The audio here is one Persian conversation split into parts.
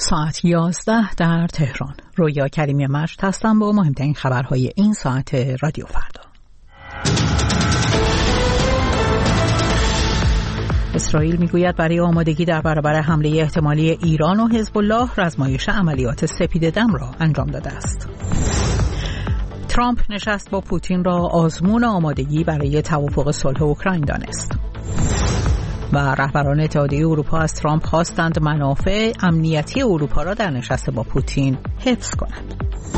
ساعت 11 در تهران. رویا کریمی مجد هستم با مهمترین خبرهای این ساعت رادیو فردا. اسرائیل میگوید برای آمادگی در برابر حمله احتمالی ایران و حزب الله رزمایش عملیات سپید دم را انجام داده است. ترامپ نشست با پوتین را آزمون آمادگی برای توافق صلح اوکراین دانست. و رهبران اتحادیه اروپا از ترامپ خواستند منافع امنیتی اروپا را در نشست با پوتین حفظ کنند.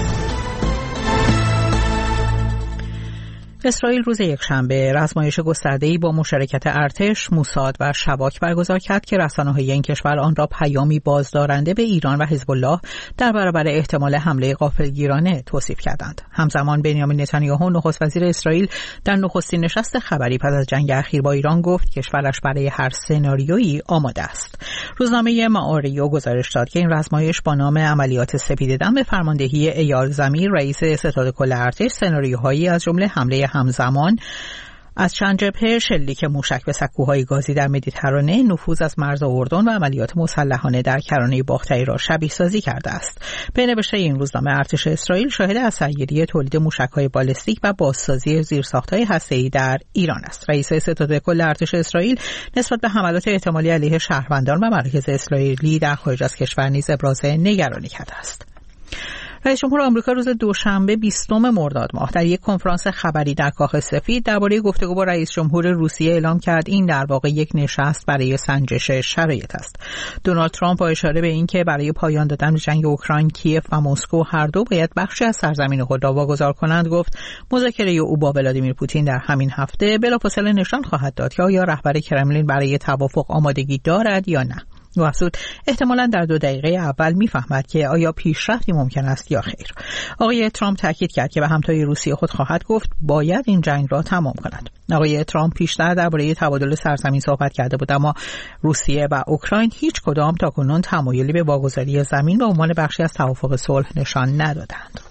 اسرائیل روز یکشنبه رزمایش گسترده‌ای با مشارکت ارتش، موساد و شباک برگزار کرد که رسانه‌های این کشور آن را پیامی بازدارنده به ایران و حزب الله در برابر احتمال حمله غافلگیرانه توصیف کردند. همزمان بنیامین نتانیاهو نخست وزیر اسرائیل در نخستین نشست خبری پس از جنگ اخیر با ایران گفت کشورش برای هر سناریویی آماده است. روزنامه معاریو گزارش داد که این رزمایش با نام عملیات سپید دم به فرماندهی ایال زمیر رئیس ستاد کل ارتش سناریوهایی از جمله حمله همزمان از چند جبهه، شلیک موشک به سکوهای گازی در مدیترانه، نفوذ از مرز اردن و عملیات مسلحانه در کرانه باختری را شبیه سازی کرده است. به نوشته این روزنامه ارتش اسرائیل شاهد اثرگیری تولید موشک‌های بالستیک و بازسازی زیرساخت‌های هسته‌ای در ایران است. رئیس ستاد کل ارتش اسرائیل نسبت به حملات احتمالی علیه شهروندان و مراکز اسرائیلی در خارج از کشور نیز ابراز نگرانی کرده است. رئیس جمهور آمریکا روز دوشنبه 20 مرداد ماه در یک کنفرانس خبری در کاخ سفید درباره گفتگو با رئیس جمهور روسیه اعلام کرد این در واقع یک نشست برای سنجش شرایط است. دونالد ترامپ با اشاره به اینکه برای پایان دادن جنگ اوکراین کیف و مسکو هر دو باید بخشی از سرزمین خود را واگذار کنند گفت مذاکره او با ولادیمیر پوتین در همین هفته بلافاصله نشان خواهد داد که آیا رهبر کرملین برای توافق آمادگی دارد یا نه. او افزود احتمالاً در 2 دقیقه اول میفهمد که آیا پیشرفتی ممکن است یا خیر. آقای ترامپ تاکید کرد که به همتای روسیه خود خواهد گفت باید این جنگ را تمام کند. آقای ترامپ پیشتر درباره تبادل سرزمین صحبت کرده بود اما روسیه و اوکراین هیچ کدام تاکنون تمایلی به واگذاری زمین به عنوان بخشی از توافق صلح نشان ندادند.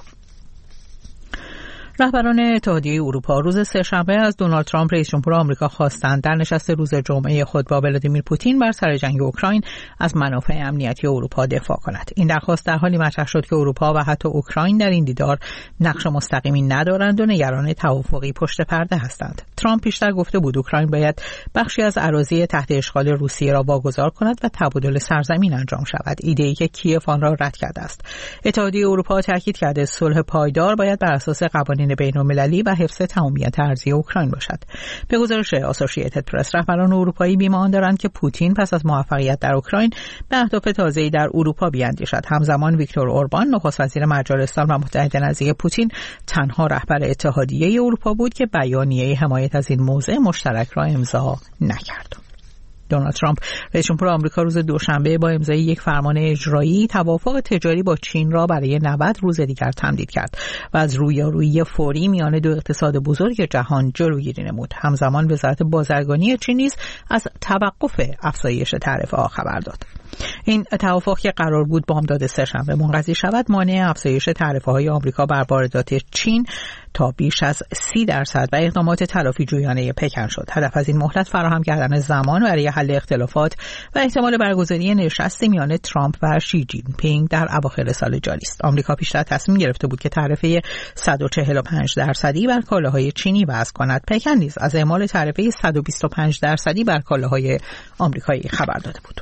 رهبران اتحادیه اروپا روز سه‌شنبه از دونالد ترامپ رئیس جمهور آمریکا خواستند در نشست روز جمعه خود با ولادیمیر پوتین بر سر جنگ اوکراین از منافع امنیتی اروپا دفاع کند. این درخواست در حالی مطرح شد که اروپا و حتی اوکراین در این دیدار نقش مستقیمی ندارند و نگران توافقی پشت پرده هستند. ترامپ پیشتر گفته بود اوکراین باید بخشی از اراضی تحت اشغال روسیه را واگذار کند و تبادل سرزمین انجام شود، ایده‌ای که کیف آن را رد کرده است. اتحادیه اروپا تاکید کرده صلح پایدار باید بر اساس قوانین بین‌المللی و حفظ تمامیت ارضی اوکراین باشد. به گزارش آسوشییتد پرس رهبران اروپایی بی‌مان دارند که پوتین پس از موفقیت در اوکراین به اهداف تازه‌ای در اروپا بیاندیشد. همزمان ویکتور اوربان نخست وزیر مجارستان و متحد نزدیک پوتین تنها رهبر اتحادیه اروپا بود که بیانیه حمایت از این موضع مشترک را امضا نکرد. دونالد ترامپ رئیس جمهور آمریکا روز دوشنبه با امضای یک فرمان اجرایی توافق تجاری با چین را برای 90 روز دیگر تمدید کرد و از رویارویی فوری میان دو اقتصاد بزرگ جهان جلوگیری نمود. همزمان وزارت بازرگانی چین نیز از توقف افزایش تعرفه‌ها خبر داد. این توافق که قرار بود بامداد سه‌شنبه منقضی شود مانع افزایش تعرفه‌های آمریکا بر واردات چین تا بیش از 30% و اقدامات تلافی جویانه پکن شد. هدف از این مهلت فراهم کردن زمان برای حل اختلافات و احتمال برگزاری نشستی میان ترامپ و شی جین پینگ در اواخر سال جاری است. آمریکا پیشتر تصمیم گرفته بود که تعرفه 145% بر کالاهای چینی وضع کند. پکن نیز از اعمال تعرفه 125% بر کالاهای آمریکایی خبر داده بود.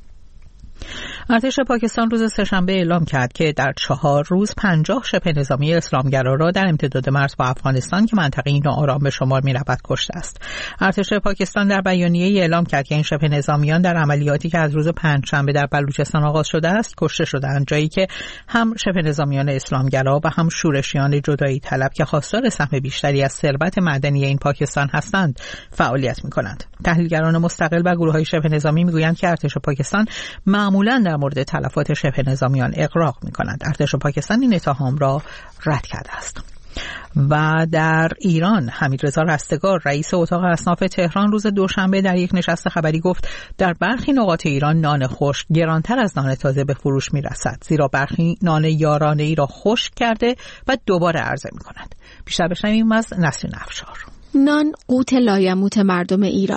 ارتش پاکستان روز سه‌شنبه اعلام کرد که در 4 روز 50 شبه نظامی اسلامگرا را در امتداد مرز با افغانستان که منطقه‌ای ناآرام به شمار می‌رود کشته است. ارتش پاکستان در بیانیه‌ای اعلام کرد که این شبه نظامیان در عملیاتی که از روز پنجشنبه در بلوچستان آغاز شده است کشته شدند، جایی که هم شبه نظامیان اسلامگرا و هم شورشیان جدایی طلب که خواستار سهم بیشتری از ثروت معدنی این پاکستان هستند فعالیت می‌کنند. تحلیلگران مستقل و گروه‌های شبه نظامی می‌گویند که ارتش پاکستان معمولاً در مورد تلفات شبه نظامیان اغراق می‌کنند. ارتش پاکستان این اتهام را رد کرده است. و در ایران حمیدرضا رستگار رئیس اتاق اصناف تهران روز دوشنبه در یک نشست خبری گفت در برخی نقاط ایران نان خشک گرانتر از نان تازه به فروش می‌رسد، زیرا برخی نان یارانه‌ای را خشک کرده و دوباره عرضه می‌کند. بیشتر بشنویم از نسرین افشار. نان قوت لایموت مردم ایران.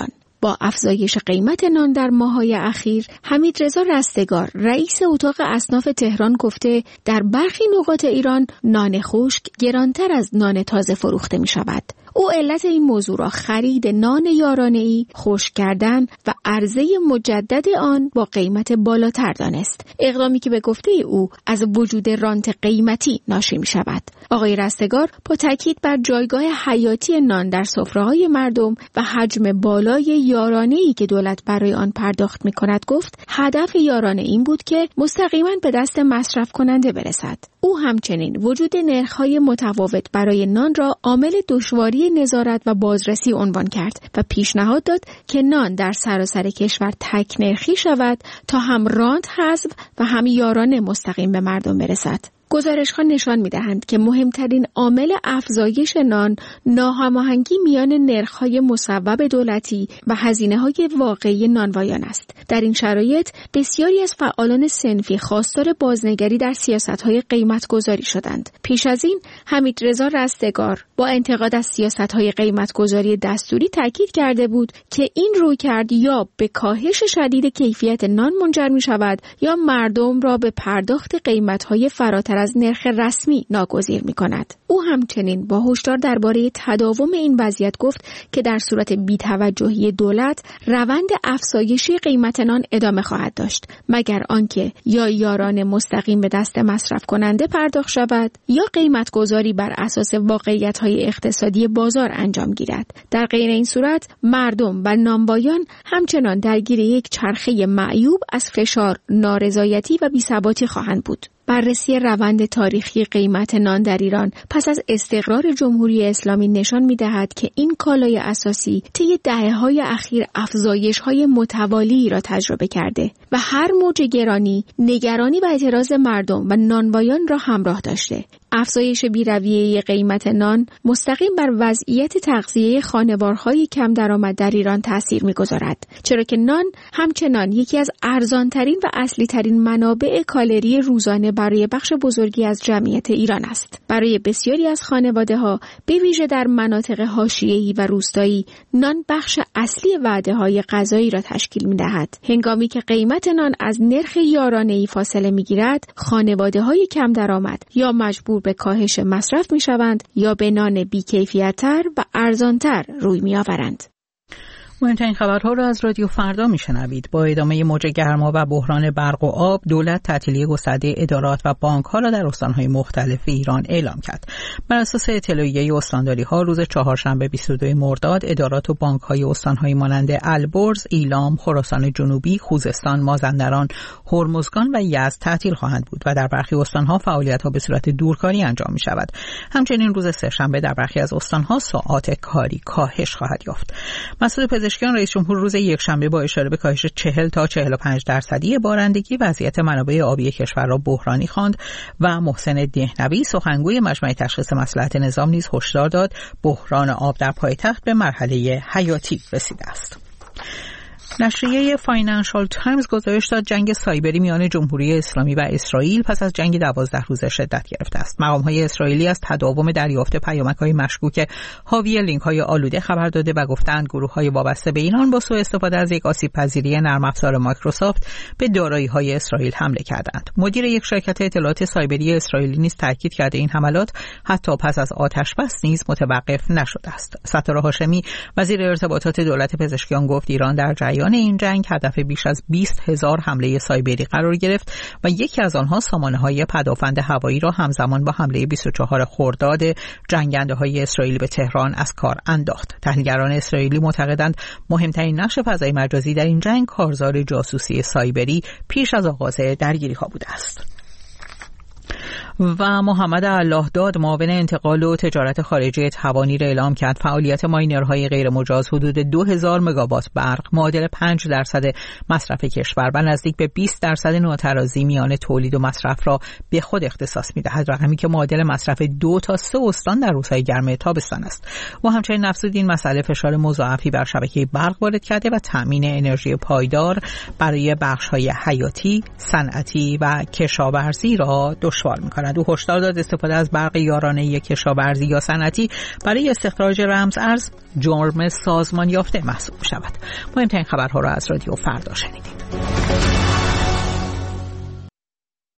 با افزایش قیمت نان در ماه‌های اخیر، حمیدرضا رستگار رئیس اتاق اصناف تهران گفته در برخی نقاط ایران نان خشک گرانتر از نان تازه فروخته می شود. او علت این موضوع را خرید نان یارانه‌ای، خشک کردن و عرضه مجدد آن با قیمت بالاتر دانست. اقدامی که به گفته او از وجود رانت قیمتی ناشی می شود. آقای رستگار با تاکید بر جایگاه حیاتی نان در سفره‌های مردم و حجم بالای یارانه‌ای که دولت برای آن پرداخت می کند گفت هدف یارانه این بود که مستقیما به دست مصرف کننده برسد. او همچنین وجود نرخ‌های متفاوت برای نان را عامل دشواری نظارت و بازرسی عنوان کرد و پیشنهاد داد که نان در سراسر کشور تک نرخی شود تا هم رانت حذف و هم یارانه مستقیم به مردم برسد. گزارش‌ها نشان می‌دهند که مهمترین عامل افزایش نان ناهماهنگی میان نرخ‌های مصوب دولتی و هزینه‌های واقعی نانوایان است. در این شرایط بسیاری از فعالان صنفی خواستار بازنگری در سیاست‌های قیمت‌گذاری شدند. پیش از این حمیدرضا رستگار با انتقاد از سیاست‌های قیمت‌گذاری دستوری تاکید کرده بود که این رویکرد یا به کاهش شدید کیفیت نان منجر می‌شود یا مردم را به پرداخت قیمت‌های فراتر از نرخ رسمی ناگزیر می‌کند. او همچنین با هشدار درباره تداوم این وضعیت گفت که در صورت بی‌توجهی دولت روند افزایشی قیمت نان ادامه خواهد داشت مگر آنکه یا یارانه مستقیم به دست مصرف کننده پرداخت شود یا قیمت گذاری بر اساس واقعیت‌های اقتصادی بازار انجام گیرد. در غیر این صورت مردم و نانوایان همچنان درگیر یک چرخه معیوب از فشار، نارضایتی و بی‌ثباتی خواهند بود. بررسی روند تاریخی قیمت نان در ایران پس از استقرار جمهوری اسلامی نشان می‌دهد که این کالای اساسی طی دهه‌های اخیر افزایش‌های متوالی را تجربه کرده و هر موج گرانی نگرانی و اعتراض مردم و نانوایان را همراه داشته. افزایش بی‌رویه قیمت نان مستقیم بر وضعیت تغذیه خانوارهای کم درآمد در ایران تأثیر می‌گذارد، چرا که نان همچنان یکی از ارزان‌ترین و اصلی‌ترین منابع کالری روزانه برای بخش بزرگی از جمعیت ایران است. برای بسیاری از خانواده‌ها به ویژه در مناطق حاشیه‌ای و روستایی نان بخش اصلی وعده‌های غذایی را تشکیل می‌دهد. هنگامی که قیمت نان از نرخ یارانه‌ای فاصله می‌گیرد، خانواده‌های کم درآمد یا مجبور به کاهش مصرف می‌شوند یا به نان بی‌کیفیت‌تر و ارزان‌تر روی می‌آورند. مهمترین خبرها را از رادیو فردا میشنوید. با ادامه موج گرما و بحران برق و آب، دولت تعطیلی گسترده ادارات و بانک‌ها را در استان‌های مختلف ایران اعلام کرد. بر اساس اطلاعیه استانداری‌ها روز چهارشنبه 22 مرداد ادارات و بانک‌های استان‌های مانند البرز، ایلام، خراسان جنوبی، خوزستان، مازندران، هرمزگان و یزد تعطیل خواهند بود و در برخی استان‌ها فعالیت‌ها به صورت دورکاری انجام می‌شود. همچنین روز سه‌شنبه در برخی از استان‌ها ساعات کاری کاهش خواهد یافت. مسعود پزشکیان رئیس جمهور روز یکشنبه با اشاره به کاهش 40 تا 45% بارندگی وضعیت منابع آبی کشور را بحرانی خواند و محسن دهنوی سخنگوی مجمع تشخیص مصلحت نظام نیز هشدار داد بحران آب در پایتخت به مرحله حیاتی رسیده است. نشریه فاینانشال تایمز گزارش داد جنگ سایبری میان جمهوری اسلامی و اسرائیل پس از جنگ 12 روزه شدت گرفته است. مقام‌های اسرائیلی از تداوم دریافت پیامک‌های مشکوک حاوی لینک‌های آلوده خبر داده و گفتند گروه‌های وابسته به ایران با سوء استفاده از یک آسیب‌پذیری نرم افزار مایکروسافت به دارایی‌های اسرائیل حمله کردند. مدیر یک شرکت اطلاعات سایبری اسرائیلی نیز تاکید کرده این حملات حتی پس از آتش‌بس نیز متوقف نشده است. ستاره هاشمی وزیر ارتباطات دولت پزشکیان گفت ایران در جریان این جنگ هدف بیش از 20,000 حمله سایبری قرار گرفت و یکی از آنها سامانه‌های پدافند هوایی را همزمان با حمله 24 خرداد جنگنده‌های اسرائیلی به تهران از کار انداخت. تحلیلگران اسرائیلی معتقدند مهمترین نقش فضای مجازی در این جنگ کارزار جاسوسی سایبری پیش از آغاز درگیری‌ها بوده است. و محمد اللهداد معاون انتقال و تجارت خارجی توانی را اعلام کرد فعالیت ماینرهای غیر مجاز حدود 2000 مگاوات برق معادل 5% مصرف کشور و نزدیک به 20% ناترازی میان تولید و مصرف را به خود اختصاص می‌دهد، رقمی که معادل مصرف 2 تا 3 استان در روزهای گرم تابستان است. و همچنین افزود این مسئله فشار مضاعفی بر شبکه برق وارد کرده و تامین انرژی پایدار برای بخش‌های حیاتی، صنعتی و کشاورزی را دشوار می‌کند. کند. او هشدار داد استفاده از برق یارانه کشاورزی یا صنعتی برای استخراج رمز ارز جرم سازمان یافته محسوب شود. مهمترین خبرها را از رادیو فردا شنیدید.